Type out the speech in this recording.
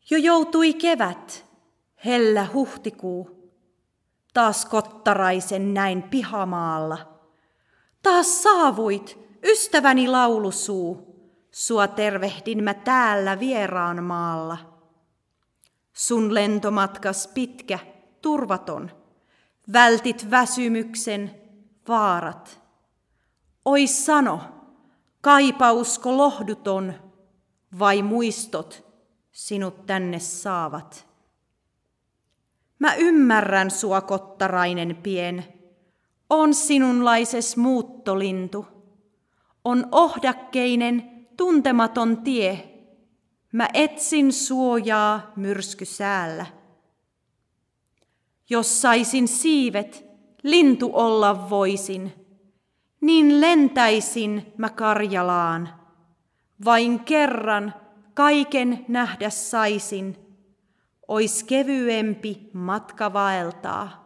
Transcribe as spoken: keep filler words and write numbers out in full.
Jo joutui kevät, hellä huhtikuu. Taas kottaraisen näin pihamaalla. Taas saavuit, ystäväni laulusuu. Sua tervehdin mä täällä vieraan maalla. Sun lentomatkas pitkä, turvaton. Vältit väsymyksen, vaarat. Oi sano, kaipausko lohduton, vai muistot sinut tänne saavat? Mä ymmärrän sua, kottarainen pien. On sinunlaises muuttolintu. On ohdakkeinen, tuntematon tie. Mä etsin suojaa myrskysäällä. Jos saisin siivet, lintu olla voisin, niin lentäisin mä Karjalaan. Vain kerran kaiken nähdä saisin, ois kevyempi matka vaeltaa.